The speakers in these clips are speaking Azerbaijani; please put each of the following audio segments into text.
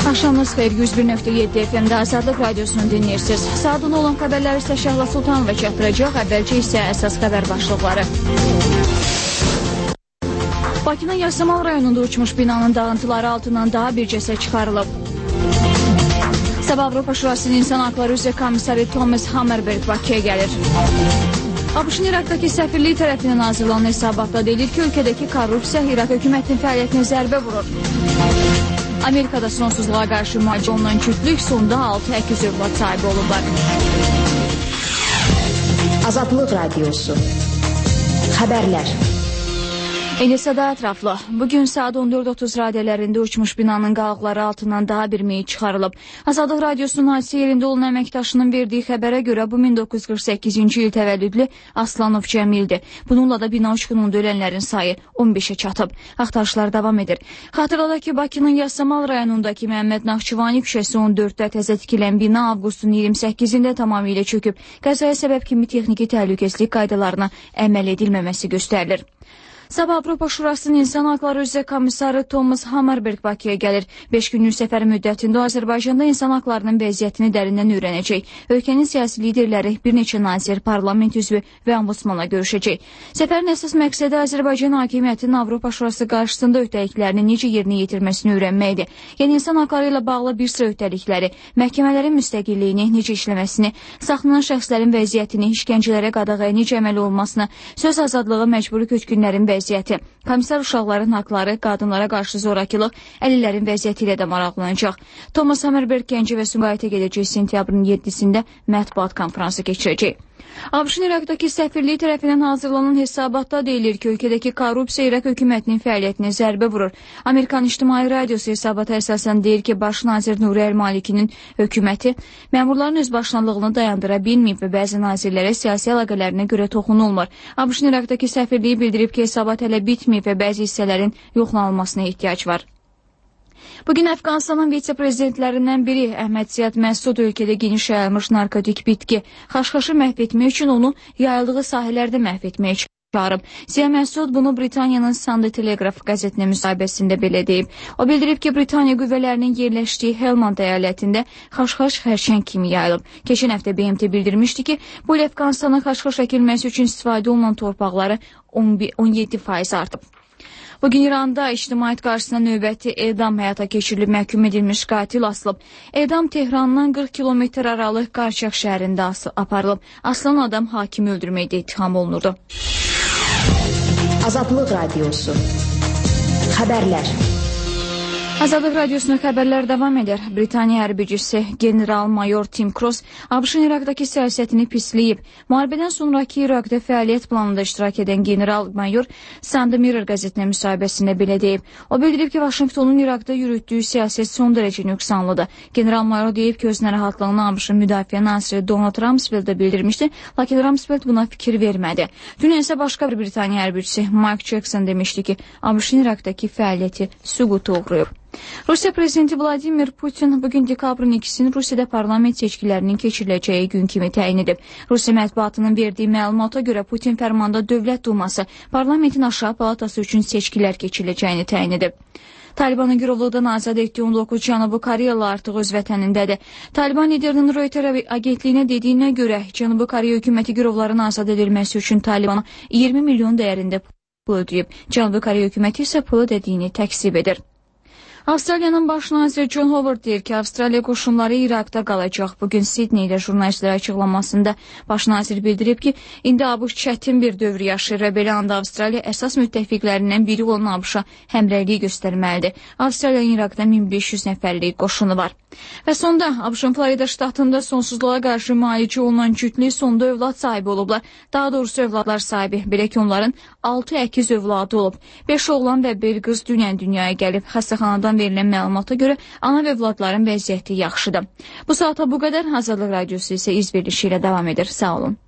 Axşamınız xeyir, 101.7 FM-də Azadlıq Radiosunu dinləyirsiniz. Saatın olan xəbərləri isə Şəhla Sultanova çatdıracaq, əvvəlcə isə əsas xəbər başlıqları. Bakının Yasamal rayonunda uçmuş binanın dağıntıları altından daha bir cəsəd çıxarılıb. Sabah Avropa Şurasının İnsan Haqları üzrə komissarı Thomas Hammerberg Bakıya gəlir. ABŞ-ın İraqdakı səfirliyi tərəfindən hazırlanan hesabatda deyilir ki, ölkədəki korrupsiya İraq hökumətinin fəaliyyətinə zərbə vurur. Amerikada sonsuzluğa qarşı müalicə olunan cütlük sonda 6 əkiz övlad sahibi olublar. Azadlıq Radiosu. Xəbərlər. Enisada ətraflı. Bugün saat 14:30 radələrində uçmuş binanın qalıqları altından daha bir meyit çıxarılıb. Azadlıq Radiosunun hadisə yerində olan əməkdaşının verdiyi xəbərə görə bu 1948-ci il təvəllüdlü Aslanov Cəmildir. Bununla da bina uçqununda ölənlərin sayı 15-ə çatıb. Axtarışlar davam edir. Xatırladaq ki, Bakının Yasamal rayonundakı Məhəmməd Naxçıvani küçəsi 14-də təzə tikilən bina avqustun 28-də tamamilə çöküb. Qəzaya səbəb kimi texniki təhlükəsizlik qaydalarına əməl edilməməsi göstərilir. Sabah Avropa Şurasının İnsan Haqları üzrə komissarı Thomas Hammerberg Bakıya gəlir. 5 günlük səfər müddətində Azərbaycanda insan haqlarının vəziyyətini dərindən öyrənəcək. Ölkənin siyasi liderləri, bir neçə nazir, parlament üzvü və ombudsmanla görüşəcək. Səfərin əsas məqsədi Azərbaycan hakimiyyətinin Avropa Şurası qarşısında öhdəliklərini necə yerinə yetirməsini öyrənməkdir. Yəni insan haqları ilə bağlı bir sıra öhdəlikləri, məhkəmələrin müstəqilliyini, necə işləməsini, saxlanan şəxslərin vəziyyətini, işgəncələrə qadağaya necə əməl olunmasını, söz azadlığı, məcburi köçkünlərin vəziyyəti, komissar uşaqların haqları, qadınlara qarşı zorakılıq, əlillərin vəziyyəti ilə də maraqlanacaq. Thomas Hammerberg Gəncə və Sumqayıta gedəcək, sentyabrın 7-sində mətbuat konfransı keçirəcək. ABŞ-ın İraqdakı səfirliyi tərəfindən hazırlanan hesabatda deyilir ki, ölkədəki korrupsiya İraq hökumətinin fəaliyyətinə zərbə vurur. Amerikan İctimai Radiosu hesabata əsasən deyir ki, baş nazir Nuri Əl-Malikinin hökuməti məmurların özbaşınalığını dayandıra bilməyib və bəzi nazirlərə siyasi əlaqələrinə görə toxunulmur. ABŞ-ın İraqdakı səfirliyi bildirib ki, hesabat hələ bitməyib və bəzi hissələrin yoxlanılmasına ehtiyac var. Bugün Əfqanistanın vitse-prezidentlərindən biri Əhməd Ziyad Məsud ölkədə geniş yayılmış narkotik bitki xaşxaşı məhv etmək üçün onu yayıldığı sahələrdə məhv etməyə çağırıb. Ziyad Məsud bunu Britaniyanın Sunday Telegraph qəzetinin müsahibəsində belə deyib. O bildirib ki, Britaniya qüvvələrinin yerləşdiyi Helmand əyalətində xaşxaş xərçəng kimi yayılıb. Keçən həftə BMT bildirmişdi ki, bu il Əfqanistanın xaşxaş əkilməsi üçün istifadə olunan torpaqları 17% artıb. Bugün İranda ictimaiyyət qarşısına növbəti edam həyata keçirilib, məhkum edilmiş qatil asılıb. Edam Tehrandan 40 kilometr aralıq Qarçaq şəhərində aparılıb. Asılan adam hakimi öldürməkdə ittiham olunurdu. Azadlıq Radiosu. Xəbərlər. Azadlıq Radiosuna xəbərlər davam edir. Britaniya hərbicisi general-mayor Tim Cross ABŞ-ın İraqdakı siyasətini pisləyib. Müharibədən sonraki İraqda fəaliyyət planında iştirak edən general-mayor Sunday Mirror qəzetinə müsahibəsində belə deyib. O bildirib ki, Vaşinqtonun İraqda yürütdüyü siyasət son dərəcə nöqsanlıdır. General-mayor deyib ki, öz narahatlığını ABŞ-ın müdafiə naziri Donald Rumsfeld də bildirmişdi, lakin Rumsfeld buna fikir vermədi. Dünən isə başqa bir Britaniya hərbicisi Mike Jackson demişdi ki, ABŞ-ın İraqdakı fəaliyyəti süquta uğrayıb. Rusiya prezidenti Vladimir Putin bugün dekabrın 2-sini Rusiyada parlament seçkilərinin keçiriləcəyi gün kimi təyin edib. Rusiya mətbuatının verdiyi məlumata görə Putin fərmanda Dövlət Duması parlamentin aşağı palatası üçün seçkilər keçiriləcəyini təyin edib. Talibanın girovluqdan azad etdiyi 19 Cənubi Koreyalı artıq öz vətənindədir. Taliban liderinin Reuters agentliyinə dediyinə görə Cənubi Koreya hökuməti girovların azad edilməsi üçün Talibana 20 milyon dəyərində pul ödəyib. Cənubi Koreya hökuməti isə pulu dediyini təksib edir. Avstraliyanın baş naziri John Howard deyir ki, Avstraliya qoşunları İraqda qalacaq. Bugün Sidneydə jurnalistlərə açıqlamasında baş nazir bildirib ki, indi ABŞ çətin bir dövr yaşayır və belə anda Avstraliya əsas müttəfiqlərindən biri olan ABŞ-a həmrəylik göstərməlidir. Avstraliyanın İraqda 1500 nəfərlik qoşunu var. Və sonda ABŞ-ın Florida ştatında sonsuzluğa qarşı müalicə olunan cütlük sonda övlad sahibi olublar. Daha doğrusu övladlar sahibi. Belə ki, onların 6 əkiz övladı olub. 5 oğlan və 1 qız dünən dünyaya gəlib. Xəstəxanadan verilən məlumata görə ana və övladların vəziyyəti yaxşıdır. Bu saata bu qədər. Azadlıq Radiosu isə iz verilişi ilə davam edir. Sağ olun.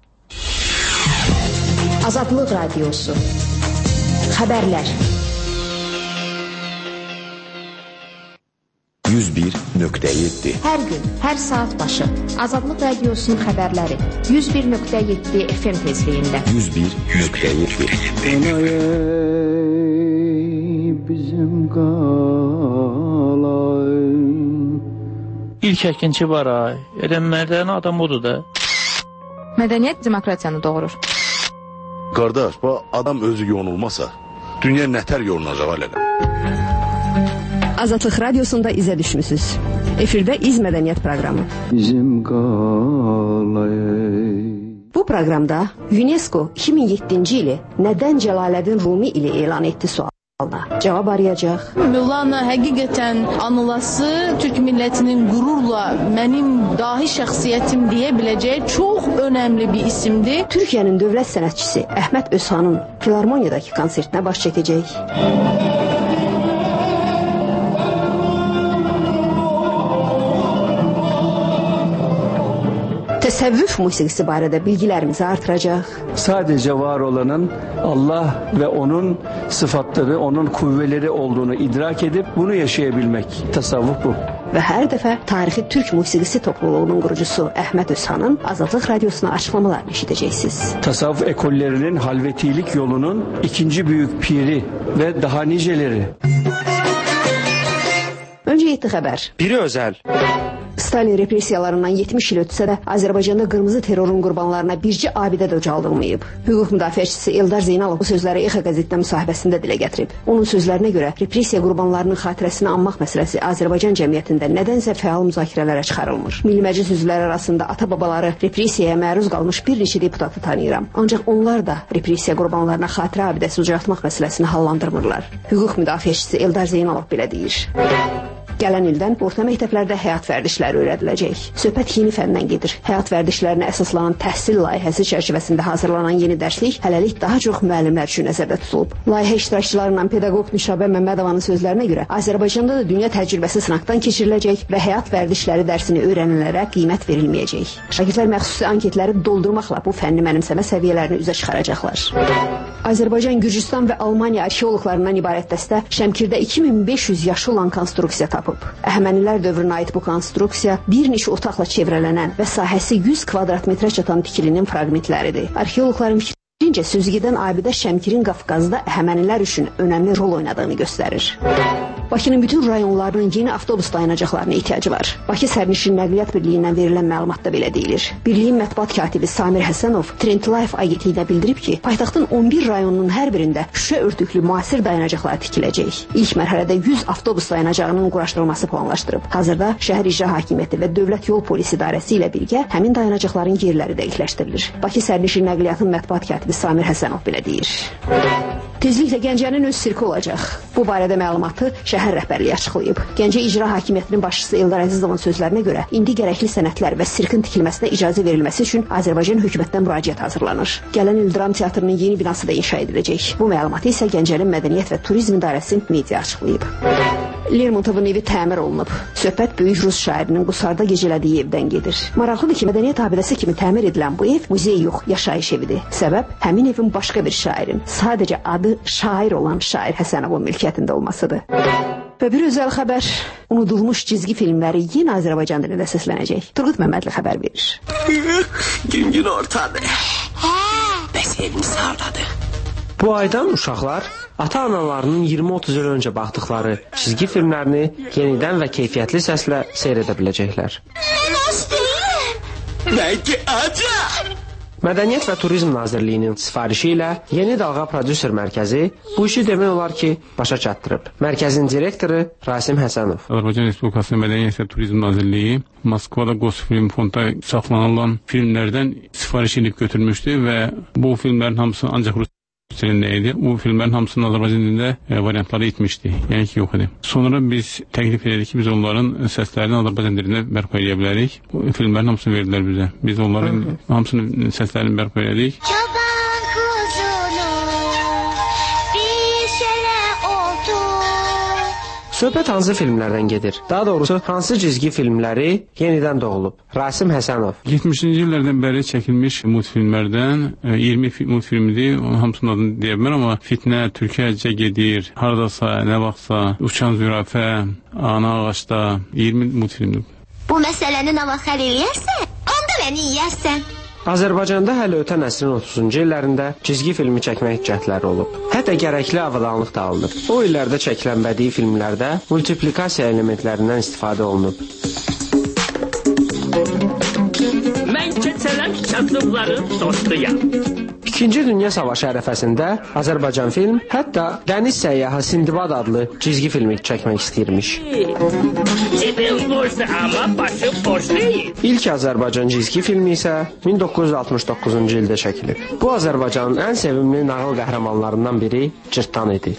Azadlıq Radiosu. Xəbərlər. 101.7 Hər gün, hər saat başı Azadlıq Radiosunun xəbərləri 101.7 FM tezliyində. 101.7 bizim qalayım İlk əkinçi var ay. Elə mərdən adam odur da. Mədəniyyət demokratiyanı doğurur. Qardaş, bu adam özü yonulmasa, dünya nətər yolunacaq elə. Azadlıq Radiosunda izə düşmüsünüz. Efirdə İz Mədəniyyət proqramı. Bizim bu proqramda UNESCO 2007-ci ili nədən Cəlaləddin Rumi ili elan etdi sualına cavab arayacaq. Mövlana həqiqətən anılası Türk millətinin qürurla mənim dahi şəxsiyyətim deyə biləcək çox önəmli bir isimdir. Türkiyənin dövlət sənətçisi Əhməd Özxanın Filarmoniyadakı konsertinə baş çəkəcək. Təsəvvüf musiqisi barədə bilgilərimizi artıracaq. Sadece var olanın Allah ve onun sıfatları, onun kuvveleri olduğunu idrak edip bunu yaşayabilmek. Tasavvuf bu. Və hər dəfə tarixi Türk musiqisi topluluğunun qurucusu Əhməd Özxanın Azadlıq Radiosuna açıqlamalarını eşidəcəksiniz. Tasavvuf ekollerinin halvetilik yolunun ikinci büyük piri ve daha niceleri. Öncə 7 xəbər. Biri özəl. Stalin repressiyalarından 70 il ötsə də Azərbaycanda qırmızı terrorun qurbanlarına bircə abidə də ucaldılmayıb. Hüquq müdafiəçisi Eldar Zeynalov bu sözləri İXA qəzetdə müsahibəsində dilə gətirib. Onun sözlərinə görə repressiya qurbanlarının xatirəsini anmaq məsələsi Azərbaycan cəmiyyətində nədənsə fəal müzakirələrə çıxarılmır. Milli Məclis üzvləri arasında ata-babaları repressiyaya məruz qalmış bir neçə deputatı tanıyıram. Ancaq onlar da repressiya qurbanlarına xatirə abidəsi ucaltmaq məsələsini hallandırmırlar. Hüquq müdafiəçisi Eldar Zeynalov belə deyir. Gələn ildən orta məktəblərdə həyat vərdişləri öyrədiləcək. Söhbət yeni fəndən gedir. Həyat vərdişlərinə əsaslanan təhsil layihəsi çərçivəsində hazırlanan yeni dərslik hələlik daha çox müəllimlər üçün nəzərdə tutulub. Layihə iştirakçılarından pedaqoq Nüşabə Məmmədovanın sözlərinə görə Azərbaycanda da dünya təcrübəsi sınaqdan keçiriləcək və həyat vərdişləri dərsini öyrənənlərə qiymət verilməyəcək. Şagirdlər məxsusi anketləri doldurmaqla bu fənni mənimsəmə səviyyələrini üzə çıxaracaqlar. Azərbaycan, Gürcüstan və Almaniya arxeoloqlarından ibarət dəstə Şəmkirdə 2500 yaşı olan konstruksiya tapıb. Əhəmənilər dövrünə aid bu konstruksiya bir neçə otaqla çevrələnən və sahəsi 100 kvadrat metrə çatan tikilinin fraqmentləridir. Arxeoloqların fikrincə sözügedən abidə Şəmkirin Qafqazda Əhəmənilər üçün önəmli rol oynadığını göstərir. Bakının bütün rayonlarının yeni avtobus dayanacaqlarına ehtiyacı var. Bakı Sərnişin Nəqliyyat Birliyindən verilən məlumatda belə deyilir. Birliyin mətbuat katibi Samir Həsənov Trend Life agentliyinə bildirib ki, paytaxtın 11 rayonunun hər birində şüşə örtüklü müasir dayanacaqlar tikiləcək. İlk mərhələdə 100 avtobus dayanacağının quraşdırılması planlaşdırıb. Hazırda şəhər icra hakimiyyəti və Dövlət Yol Polisi İdarəsi ilə birgə həmin dayanacaqların yerləri dəqiqləşdirilir. Bakı Sərnişin Nəqliyyatın mətbuat katibi Samir Həsənov belə deyir. Tezliklə Gəncənin öz sirki olacaq. Bu barədə məlumatı şəhər rəhbərliyi açıqlayıb. Gəncə İcra Hakimiyyətinin başçısı Eldar Əzizovun sözlərinə görə indi gərəkli sənədlər və sirkin tikilməsinə icazə verilməsi üçün Azərbaycan hökumətindən müraciət hazırlanır. Gələn il dram teatrının yeni binası da inşa ediləcək. Bu məlumatı isə Gəncənin Mədəniyyət və Turizm İdarəsi media açıqlayıb. Lermontovun evi təmir olunub. Söhbət böyük rus şairinin Qusarda gecələdiyi evdən gedir. Maraqlıdır ki, mədəniyyət abidəsi kimi təmir edilən bu ev muzey yox, yaşayış evidir. Səbəb həmin evin başqa bir şairin, sadəcə adı şair olan Şair Həsənovun mülkiyyətində olmasıdır. Və bir özəl xəbər, unudulmuş cizgi filmləri yenə Azərbaycan dilində səslənəcək. Turqut Məmmədli xəbər verir. Gün ortadır. Bəs evimiz hardadır? Bu aydan uşaqlar ata-analarının 20-30 il öncə baxdıqları çizgi filmlərini yenidən və keyfiyyətli səslə seyr edə biləcəklər. Mədəniyyət və Turizm Nazirliyinin sifarişi ilə Yeni Dalğa Prodüser Mərkəzi bu işi demək olar ki, başa çatdırıb. Mərkəzin direktoru Rasim Həsənov. Azərbaycan Respublikasının Mədəniyyət və Turizm Nazirliyi Moskvada Gosfilm Fondda saxlanılan filmlərdən sifariş edib götürmüşdü və bu filmlərin hamısı ancaq Rus dilində idi. Bu filmlərin hamısının Azərbaycan dilində variantları itmişdi. Yəni ki, yox idi. Sonra biz təklif ededik ki, biz onların səslərini Azərbaycan dilində bərpa edə bilərik. Bu filmlərin hamısını verdilər bizə. Biz onların hamısının səslərini bərpa ededik. Söhbət hansı filmlərdən gedir? Daha doğrusu, hansı cizgi filmləri yenidən doğulub? Rasim Həsənov. 70-ci illərdən bəri çəkilmiş multfilmlərdən 20 multfilmdir. Onun hamısının adını deyə bilməm, amma Fitnə, Türkiyəcə gedir, Hardasa, Nə vaxtsa, Uçan Zürafə, Ana ağaçda 20 multfilmdir. Bu məsələni nə vaxt həll eləyərsən, onda məni yeyərsən. Azərbaycanda hələ ötən əsrin 30-cu illərində cizgi filmi çəkmək cəhdləri olub. Hətta gərəkli avadanlıq da alınıb. O illərdə çəkilən bədii filmlərdə multiplikasiya elementlərindən istifadə olunub. kasıbların dostuyam. İkinci Dünya Savaşı ərəfəsində Azərbaycan film hətta Dəniz Səyyahı Sindbad adlı cizgi filmi çəkmək istəyirmiş. Cebin boşdu ama başım boş değil. İlk Azərbaycan cizgi filmi isə 1969-cu ildə çəkilib. Bu Azərbaycanın ən sevimli nağıl qəhrəmanlarından biri Cırtdan idi.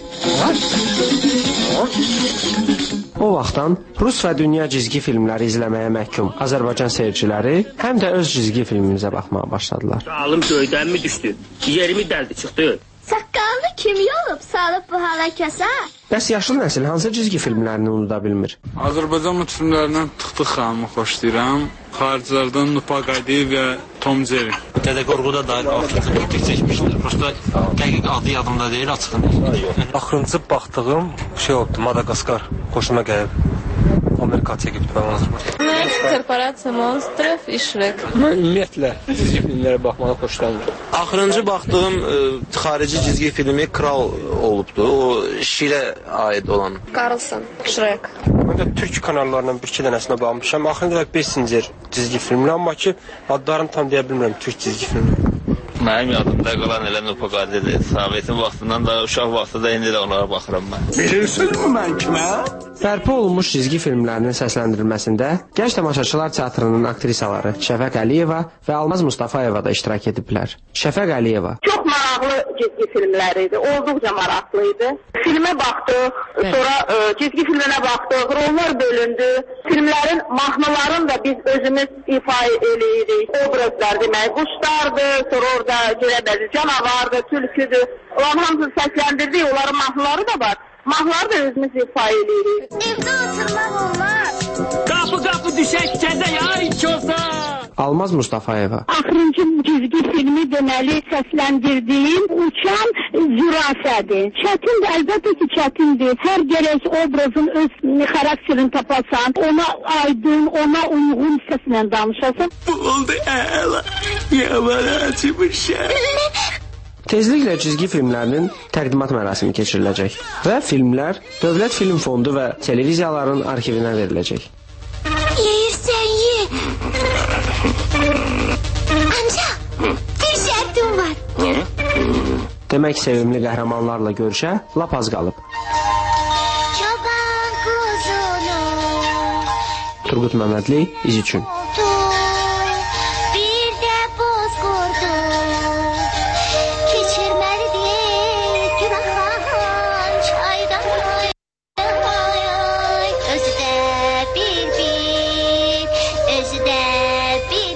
O vaxtdan Rus və dünya cizgi filmləri izləməyə məhkum Azərbaycan seyirciləri həm də öz cizgi filmimizə baxmağa başladılar. Alım göydən mi düşdü? Yerimi dəldi çıxdı. Saqqalını kim yolub, salıb bu hala kəsə? Bəs yaşlı nəsil hansı cizgi filmlərini unuda bilmir? Azərbaycan multfilmlərindən Tıxtıq xanımı xoşlayıram. Xariclərdən Nupa Qaydi və Tom Jerry. Dədə Qorquda da axırıncı bir çəkmişdir. Prosta dəqiq adı yadımda deyil, açığın. Axırıncı baxdığım şey oldu, Madagaskar. Xoşuma gəlib. Amerika çəkibdi mən Azərbaycan. Korporasiya Monstrov və Shrek. Mən ümumiyyətlə cizgi filmlərə baxmağı xoşlanmıram. Axırıncı baxdığım xarici cizgi filmi Kral olubdu. O şirə aid olan. Carlson, Shrek. Mən də türk kanallarından bir-iki dənəsinə baxmışam. Axırıncı Bessinger cizgi filmi, amma ki adlarını tam deyə bilmirəm türk cizgi filmi. Mənim yadımda qalan elə Nupa Qaydidir. Sovetin vaxtından da, uşaq vaxtında indi də onlara baxıram mən. Bilirsinizmi mən kimə? Bərpa olunmuş cizgi filmlərinin səsləndirilməsində gənc tamaşaçılar teatrının aktrisaları Şəfəq Əliyeva və Almaz Mustafayeva da iştirak ediblər. Şəfəq Əliyeva. Çox maraqlı cizgi filmləri idi, olduqca maraqlıydı. Filmə baxdıq, sonra cizgi filminə baxdıq, rollar bölündü. Filmlərin mahnılarını da biz özümüz ifa eləyirik. Obrazlar demək, quşlardı, sonra orada Cürəbəzi canavardı, tülküdür. Onların hamısını səsləndirdik, onların mahnıları da var. Mahnıları da özümüz ifa eləyirik. Evdə oturmaq olmaz. Qapı düşək kəndə yay çosa. Almaz Mustafayeva. Axırıncı cizgi filmi deməli səsləndirdiyim Uçan Zürafədir. Çətindir, əlbəttə ki çətindir. Hər gərək obrazın öz xarakterini tapasan, ona aydın, ona uyğun səslə danışasan. Bu oldu əla, yavara açmışam. Tezliklə cizgi filmlərinin təqdimat mərasimi keçiriləcək və filmlər Dövlət Film Fondu və televiziyaların arxivinə veriləcək. Yeyirsən ye. Amca, bir şərtim var. Demək sevimli qəhrəmanlarla görüşə lap az qalıb. Çoban kuzunu Turgut Məmmədli, İz üçün. bir də boz qurdu. Keçirməlidir Günaxan çaydan. Özü də bir, özü də bir.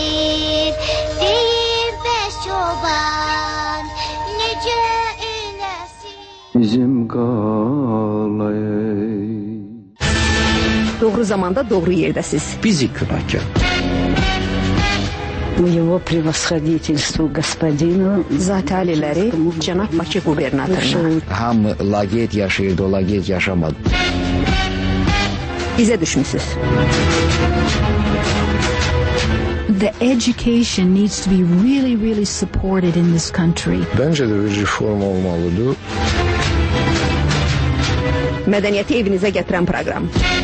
Deyir bəs çoban, necə eləsin? Bizim qalayı. Doğru zamanda doğru yerdəsiz. Bizi günahkar. Его превосходительству господину Zati aliləri cənab Bakı qubernatoruna. Hamı laqeyd yaşayırdı, o laqeyd yaşamadı. İzə düşmüsünüz. The education needs to be really supported in this country. Bence de bir reform olmalıdır. Mədəniyyəti evinizə gətirən proqram.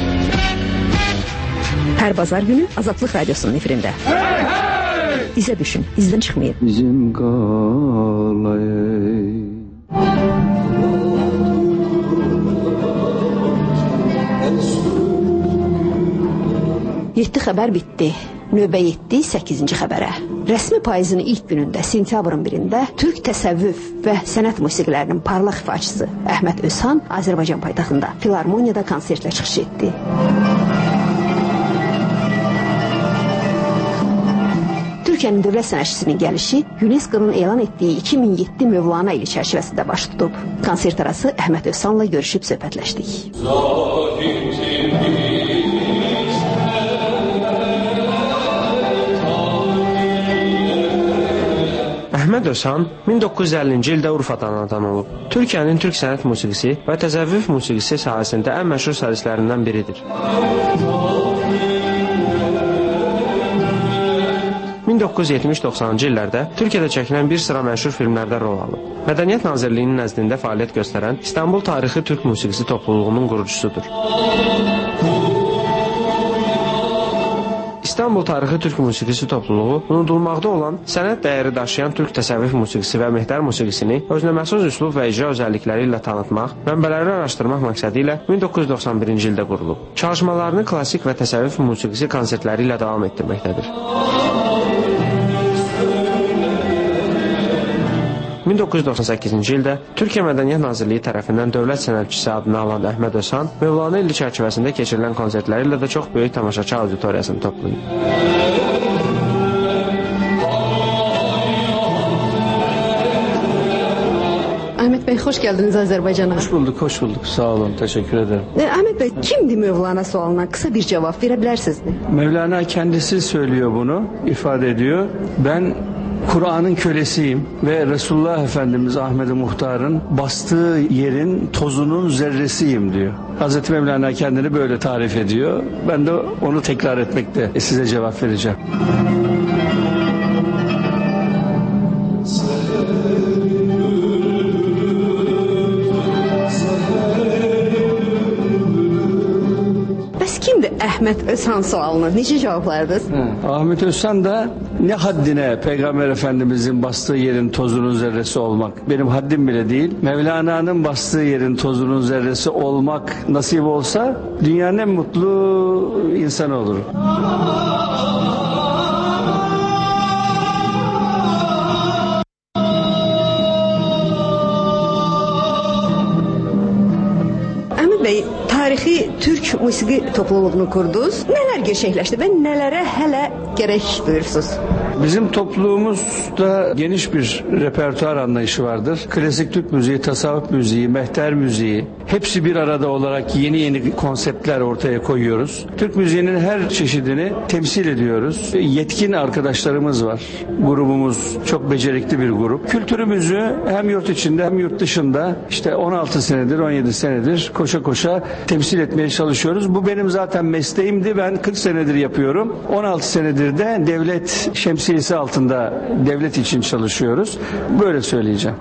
Hər bazar günü Azadlıq Radiosunun efirində. İzə düşün, izdən çıxmayın. Bizim qalayı. Yeddi xəbər bitdi. Növbə yetdi 8-ci xəbərə. Rəsmi payızın ilk günündə, sentyabrın 1-də Türk təsəvvüf və sənət musiqilərinin parlaq ifaçısı Əhməd Özhan Azərbaycan paytaxtında Filarmoniyada konsertlə çıxış etdi. Türkiyənin dövlət sənətçisinin gəlişi UNESCO-nun elan etdiyi 2007 Mövlana ili çərçivəsində baş tutub. Konsert arası Əhməd Özhanla görüşüb söhbətləşdik. Əhməd Özhan 1950-ci ildə Urfadan anadan olub. Türkiyənin türk sənət musiqisi və təsəvvüf musiqisi sahəsində ən məşhur solistlərindən biridir. 1970-90-cı illərdə Türkiyədə çəkilən bir sıra məşhur filmlərdə rol alıb. Mədəniyyət Nazirliyinin nəzdində fəaliyyət göstərən İstanbul Tarixi Türk Musiqisi topluluğunun qurucusudur. İstanbul Tarixi Türk Musiqisi topluluğu unudulmaqda olan sənət dəyəri daşıyan türk təsəvvüf musiqisi və mehter musiqisini özünəməxsus üslub və icra özəllikləri ilə tanıtmaq, mənbələrini araşdırmaq məqsədi ilə 1991-ci ildə qurulub. Çalışmalarını klassik və təsəvvüf musiqisi konsertləri ilə davam etdirməkdədir. 1998-ci ildə Türkiyə Mədəniyyət Nazirliyi tərəfindən dövlət sənətçisi adını alan Əhməd Özhan Mövlana ili çərçivəsində keçirilən konsertləri ilə də çox böyük tamaşaçı auditoriyasını toplayıb. Ahmet Bey, hoş geldiniz Azerbaycan'a. Hoş bulduk, hoş bulduk. Sağ olun, teşekkür ederim. Ahmet Bey, kimdi Mevlana sualına? Kısa bir cevap verebilirsiniz mi? Mevlana kendisi söylüyor bunu, ifade ediyor. Ben Kur'an'ın kölesiyim ve Resulullah Efendimiz Ahmet-i Muhtar'ın bastığı yerin tozunun zerresiyim diyor. Hazreti Mevlana kendini böyle tarif ediyor. Ben de onu tekrar etmekte size cevap vereceğim. Ahmet Özhan sualına necə cavablardınız? Ahmet Özhan da ne haddine Peygamber Efendimizin bastığı yerin tozunun zerresi olmak. Benim haddim bile değil. Mevlana'nın bastığı yerin tozunun zerresi olmak nasip olsa dünyanın en mutlu insanı olur. Ahmet Bey, tarixi Türk musiqi topluluğunu kurdunuz. Neler gerçekleşti ve nelere hele gerek duyursunuz? Bizim topluluğumuzda geniş bir repertuar anlayışı vardır. Klasik Türk müziği, tasavvuf müziği, mehter müziği hepsi bir arada olarak yeni konseptler ortaya koyuyoruz. Türk müziğinin her çeşidini temsil ediyoruz. Yetkin arkadaşlarımız var. Grubumuz çok becerikli bir grup. Kültürümüzü hem yurt içinde hem yurt dışında işte 16 senedir, 17 senedir koşa koşa temsil etmeye çalışıyoruz. Bu benim zaten mesleğimdi. Ben 40 senedir yapıyorum. 16 senedir de devlet şemsiyesi altında devlet için çalışıyoruz. Böyle söyleyeceğim.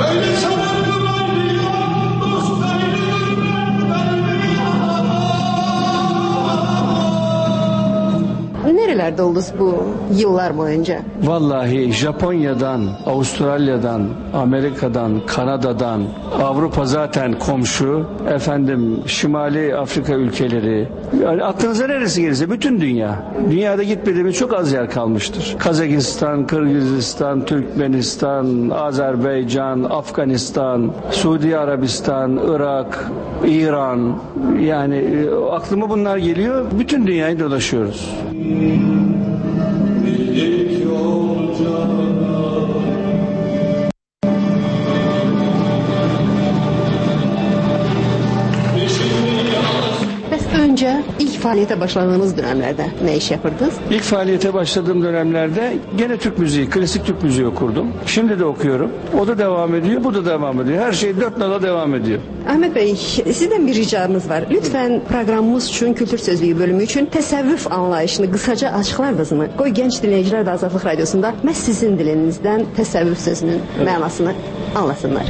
Nerelerde oldunuz bu yıllar boyunca? Vallahi Japonya'dan, Avustralya'dan, Amerika'dan, Kanada'dan, Avrupa zaten komşu, Şimali Afrika ülkeleri, yani aklınıza neresi gelirse bütün dünya. Dünyada gitmediğimiz çok az yer kalmıştır. Kazakistan, Kırgızistan, Türkmenistan, Azerbaycan, Afganistan, Suudi Arabistan, Irak, İran, yani aklıma bunlar geliyor. Bütün dünyayı dolaşıyoruz. Önce ilk faaliyete başladığınız dönemlerde ne iş yapırdınız? İlk faaliyete başladığım dönemlerde gene Türk müziği, klasik Türk müziği okurdum. Şimdi de okuyorum. O da devam ediyor, bu da devam ediyor. Her şey dört nala devam ediyor. Ahmet Bey, sizden bir ricamız var. Lütfen programımız için, Kültür Sözlüğü bölümü için təsəvvüf anlayışını kısaca açıklardınız mı? Qoy genç dinleyiciler de Azadlıq Radyosunda məhz sizin dilinizden təsəvvüf sözünün mənasını anlasınlar.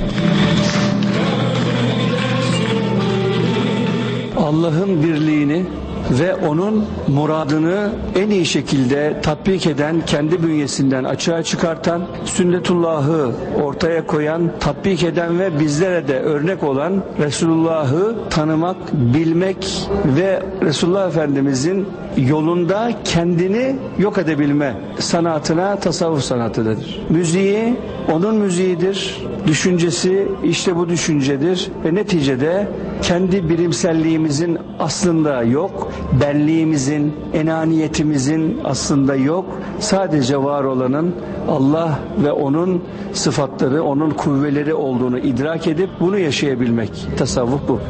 Allah'ın birliğini ve onun muradını en iyi şekilde tatbik eden, kendi bünyesinden açığa çıkartan, sünnetullahı ortaya koyan, tatbik eden ve bizlere de örnek olan Resulullah'ı tanımak, bilmek ve Resulullah Efendimizin yolunda kendini yok edebilme sanatına tasavvuf sanatıdır. Müziği onun müziğidir, düşüncesi işte bu düşüncedir ve neticede kendi bilimselliğimizin aslında yok, benliğimizin, enaniyetimizin aslında yok. Sadece var olanın Allah ve onun sıfatları, onun kuvveleri olduğunu idrak edip bunu yaşayabilmek. Tasavvuf bu.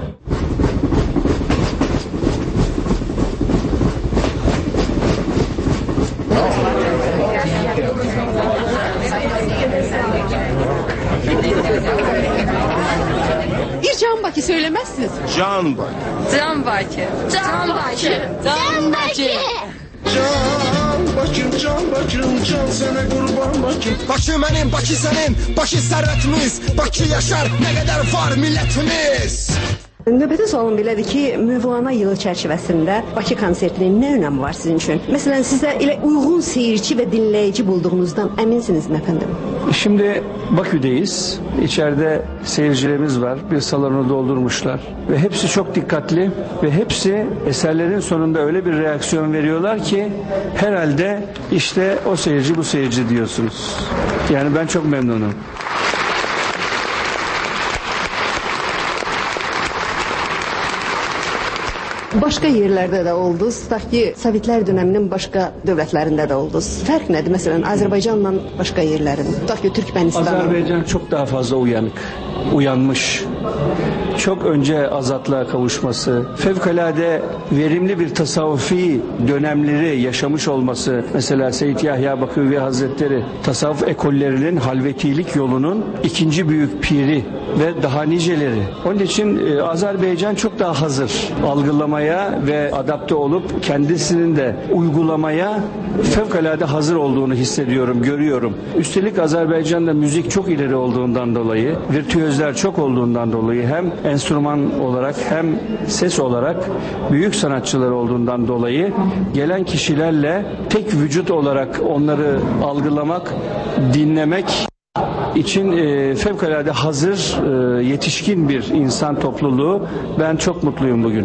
Bir Can Baki söylemezsiniz. Can Baki. Can Baki. Can Baki. Can Baki. Can Bakım, can sana kurban Bakım. Bakı benim, Bakı senin, Bakı servetimiz, Bakı yaşar, ne kadar var milletimiz. Növbəti sualım belədir ki, Mövlana yılı çərçivəsində Bakı konsertinin nə önəmi var sizin üçün? Məsələn, sizə elə uyğun seyirci ve dinleyici bulduğunuzdan eminsiniz mi efendim? Şimdi Bakü'deyiz. İçeride seyircilerimiz var. Bir salonu doldurmuşlar. Ve hepsi çok dikkatli ve hepsi eserlerin sonunda öyle bir reaksiyon veriyorlar ki herhalde işte o seyirci bu seyirci diyorsunuz. Yani ben çok memnunum. Başka yerlerde de oldunuz. Tutaq ki, Sovetlər döneminin başka dövlətlərində de oldunuz. Fərq nədir? Məsələn, Azərbaycanla başka yerlerin. Tutaq ki, Türkmenistan'ın. Azerbaycan çok daha fazla uyanmış. Çok önce azatlığa kavuşması, fevkalade verimli bir tasavvufi dönemleri yaşamış olması, mesela Seyyid Yahya Baküvi Hazretleri tasavvuf ekollerinin halvetilik yolunun ikinci büyük piri ve daha niceleri. Onun için Azerbaycan çok daha hazır algılamaya ve adapte olup kendisinin de uygulamaya fevkalade hazır olduğunu hissediyorum, görüyorum. Üstelik Azerbaycan'da müzik çok ileri olduğundan dolayı, virtüözler çok olduğundan dolayı hem enstrüman olarak hem ses olarak büyük sanatçılar olduğundan dolayı gelen kişilerle tek vücut olarak onları algılamak, dinlemek için fevkalade hazır, yetişkin bir insan topluluğu. Ben çok mutluyum bugün.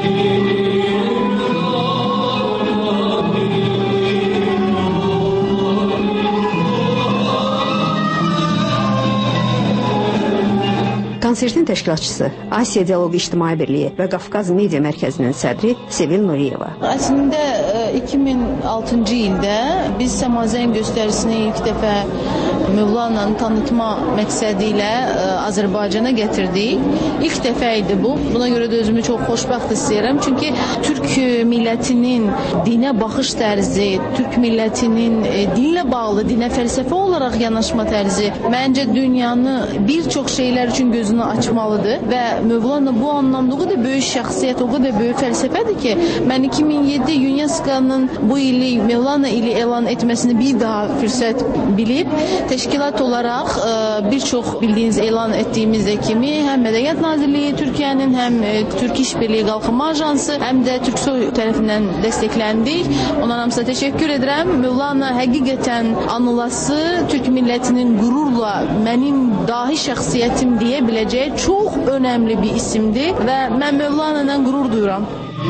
Konsertin təşkilatçısı, Asiya Dialoqu İctimai Birliyi və Qafqaz Media Mərkəzinin sədri Sevil Nuriyeva. Aslında 2006 ildə biz Semazen göstərisini ilk dəfə Mövlana'nı tanıtma məqsədi ilə Azərbaycana gətirdik. İlk dəfə idi bu. Buna görə də özümü çox xoşbəxt hissəyirəm. Çünki Türk millətinin dinə baxış tərzi, Türk millətinin dinlə bağlı, dinə fəlsəfə olaraq yanaşma tərzi məncə dünyanı bir çox şeylər üçün gözünü açmalıdır və Mövlana bu anlamda o qədər böyük şəxsiyyət, o qədər böyük fəlsəfədir ki, mən 2007 UNESCO'nun bu ili Mövlana ili elan etməsini bir daha fürsət bilib, təşkilat olaraq bir çox bildiyiniz elan etdiyimizdə kimi həm Mədəniyyət Nazirliyi Türkiyənin, həm Türk İş Birliyi Qalxınma Ajansı, həm də Türksoy tərəfindən dəstəkləndik. Ona hamısa təşəkkür edirəm. Mövlana həqiqətən anılası, Türk millətinin qürurla mənim dahi şəxsiyyətim deyə biləcəyi çox önəmli bir isimdir və mən Mövlana'dan qürur duyuram.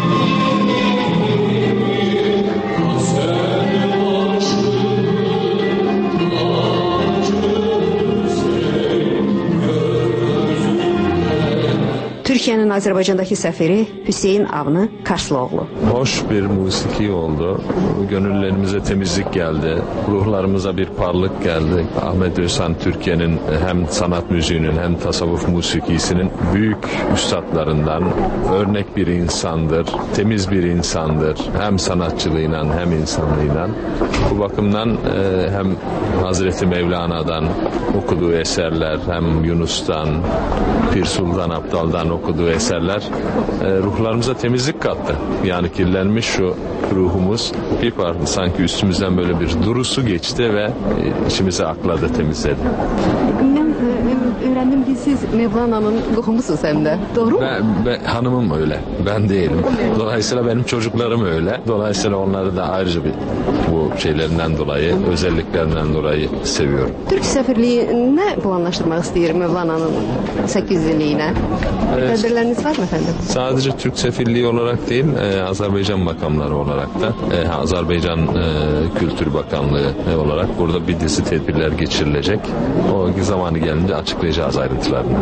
Türkiye'nin Azerbaycan'daki seferi Hüseyin Avni Karslıoğlu. Hoş bir musiki oldu. Gönüllerimize temizlik geldi. Ruhlarımıza bir parlık geldi. Ahmet Özhan Türkiye'nin hem sanat müziğinin hem tasavvuf musikisinin büyük üstadlarından, örnek bir insandır. Temiz bir insandır. Hem sanatçılığıyla hem insanlığıyla. Bu bakımdan hem Hazreti Mevlana'dan okuduğu eserler, hem Yunus'tan, Pir Sultan Abdal'dan okuduğu eserler ruhlarımıza temizlik kattı. Yani kirlenmiş şu ruhumuz bir parça sanki üstümüzden böyle bir durusu geçti ve içimizi akladı, temizledi. Öğrendim ki siz Mevlana'nın qohumusunuz hem de. Doğru mu? Ben hanımım öyle. Ben değilim. Dolayısıyla benim çocuklarım öyle. Dolayısıyla onları da ayrıca bu şeylerinden dolayı, özelliklerinden dolayı seviyorum. Türk Səfirliyi ne planlaşdırmaq istəyir Mevlana'nın 8 illiyinə? Tədbirləriniz var mı efendim? Sadece Türk Sefirliği olarak değil, Azerbaycan makamları olarak da, Azerbaycan Kültür Bakanlığı olarak burada bir dizi tedbirler geçirilecek. O zamanı gelince açıklayacağız ayrıntılarını.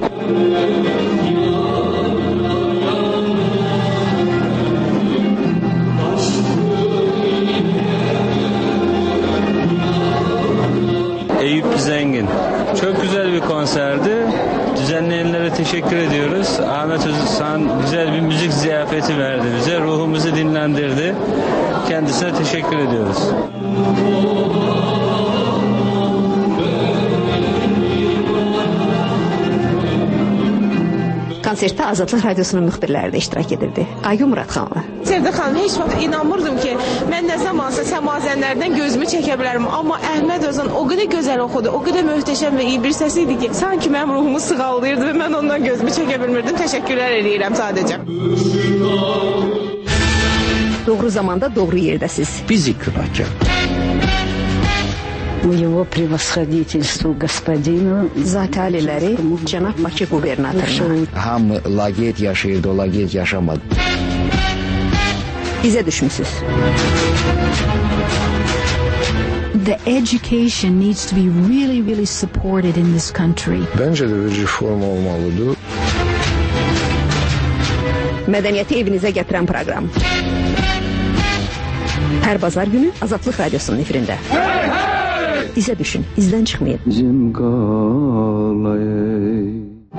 Eyüp Zengin. Çok güzel bir konserdi. Düzenleyenlere teşekkür ediyoruz. Ahmet Özhan güzel bir müzik ziyafeti verdi bize. Ruhumuzu dinlendirdi. Kendisine teşekkür ediyoruz. Konsertdə Azadlıq Radiosunun müxbirləri də iştirak edirdi. Aygün Muradxanova. Sevda xanım, heç vaxt inanmırdım ki, mən nə zamansa səmazənlərdən gözümü çəkə bilərəm. Amma Əhməd Özən o qədər gözəl oxudu, o qədər möhtəşəm və iyi bir səs idi ki, sanki mənim ruhumu sığallayırdı və mən ondan gözümü çəkə bilmirdim. Təşəkkürlər edirəm sadəcə. Doğru zamanda, doğru yerdəsiz. Biz ikrakar. Его превосходительству господину Zati aliləri cənab Bakı qubernatoruna. Hamı laqeyd yaşayırdı, o laqeyd yaşamadı. İzə düşmüsünüz. The education needs to be really, really supported in this country. Bence de bir reform olmalıdır. Mədəniyyəti evinizə gətirən proqram. Hər bazar günü Azadlıq Radiosunun efirində. İzə düşün, izdən çıxmayın. Bizim qalayı.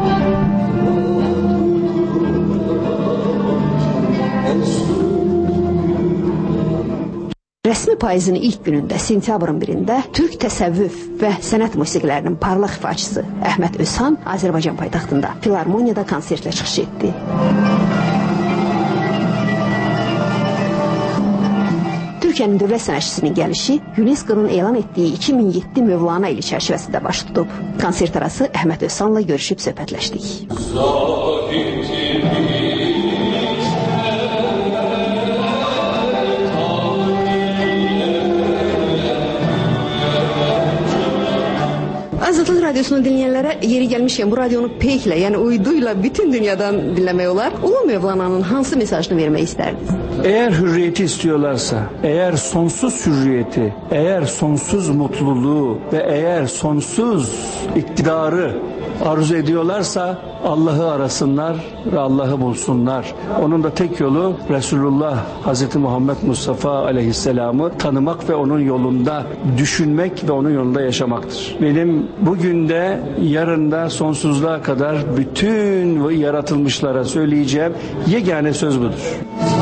Rəsmi payızın ilk günündə, sentyabrın 1-də Türk təsəvvüf və sənət musiqilərinin parlaq ifaçısı Əhməd Özhan Azərbaycan paytaxtında Filarmoniyada konsertlə çıxış etdi. Türkiyənin dövlət sənətçisinin gəlişi UNESCO-nun elan etdiyi 2007 Mövlana ili çərçivəsində baş tutub. Konsert arası Əhməd Özhanla görüşüb söhbətləşdik. Azadlıq Radiosunun dinləyənlərə yeri gəlmişkən bu radionu peyklə, yəni uyduyla bütün dünyadan dinləmək olar. Ulu Mövlana'nın hansı mesajını vermək istərdiniz? Eğer hürriyeti istiyorlarsa, eğer sonsuz hürriyeti, eğer sonsuz mutluluğu ve eğer sonsuz iktidarı arzu ediyorlarsa Allah'ı arasınlar ve Allah'ı bulsunlar. Onun da tek yolu Resulullah Hazreti Muhammed Mustafa Aleyhisselam'ı tanımak ve onun yolunda düşünmek ve onun yolunda yaşamaktır. Benim bugün de yarın da sonsuzluğa kadar bütün yaratılmışlara söyleyeceğim yegane söz budur.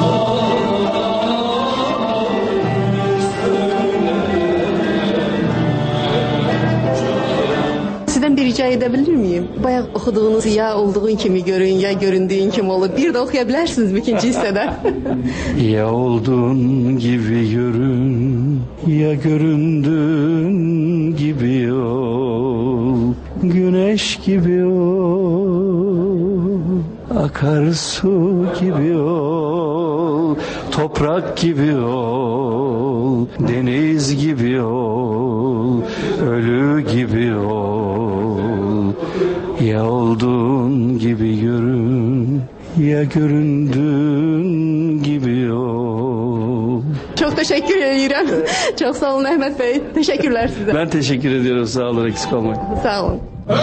Sizdən bir rica edə bilir miyim? Bayaq oxuduğunuz ya olduğun kimi görün, ya göründüyün kimi olur. Bir də oxuya bilərsiniz ikinci hissədə. Ya olduğun gibi görün, ya göründüğün gibi ol, güneş gibi ol, akarsu gibi ol, toprak gibi ol, deniz gibi ol, ölü gibi ol. Ya olduğun gibi görün, ya göründüğün gibi ol. Çok teşekkür ederim. Çok sağ olun Ahmet Bey. Teşekkürler size. Ben teşekkür ediyorum. Sağ olun, eksik olmayın. Sağ olun.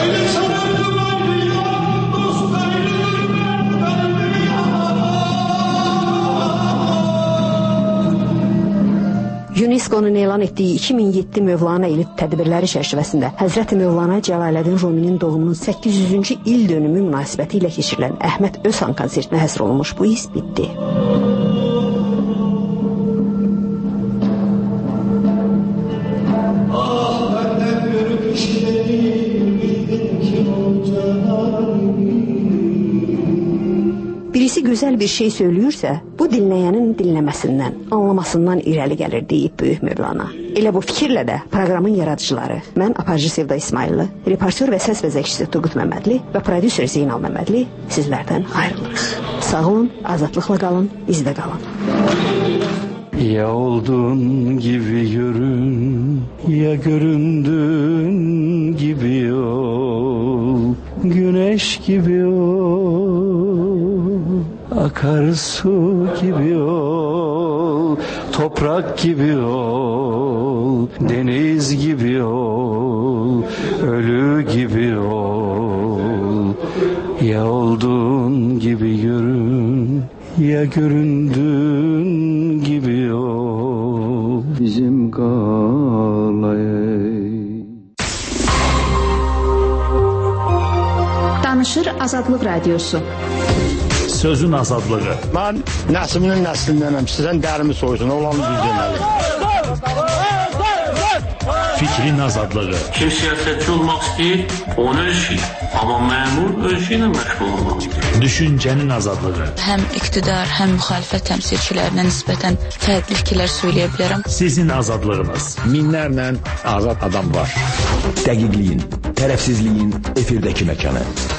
UNESCO-nun elan etdiyi 2007 Mövlana ili tədbirləri çərçivəsində Həzrəti Mövlana Cəlaləddin Ruminin doğumunun 800-cü il dönümü münasibəti ilə keçirilən Əhməd Özhan konsertinə həsr olunmuş bu his bitdi. Birisi gözəl bir şey söylüyorsa, bu dinləyənin dinləməsindən, anlamasından irəli gəlir deyib Böyük Mövlana. Elə bu fikirlə də proqramın yaradıcıları, mən aparıcı Sevda İsmailli, reportör və səs vəzəkçisi Turqut Məmmədli və prodüser Zeynal Məmmədli sizlərdən ayrılırıq. Sağ olun, azadlıqla qalın, bizdə qalın. Ya olduğun gibi görün, ya göründüğün gibi ol, güneş gibi ol, akarsu gibi ol, toprak gibi ol, deniz gibi ol, ölü gibi ol. Ya olduğun gibi görün, ya göründüğün gibi ol. Bizim qalayı. Danışır Azadlıq Radiosu. Sözün azadlığı. Mən nəsliminin nəslindənəm. Sizdən dərimi soysun, olanı düz deməli. Fikrin azadlığı. Kim siyasetçi olmak istəyir, onun öz işi. Amma məmur öz işi ilə məşğul olmaq istəyir. Düşüncenin azadlığı. Həm iqtidar, həm müxalifət təmsilçilərinə nisbətən fərqli fikirlər söyləyə bilərəm. Sizin azadlığınız. Minlərlə azad adam var. Dəqiqliyin, tərəfsizliyin efirdəki məkanı.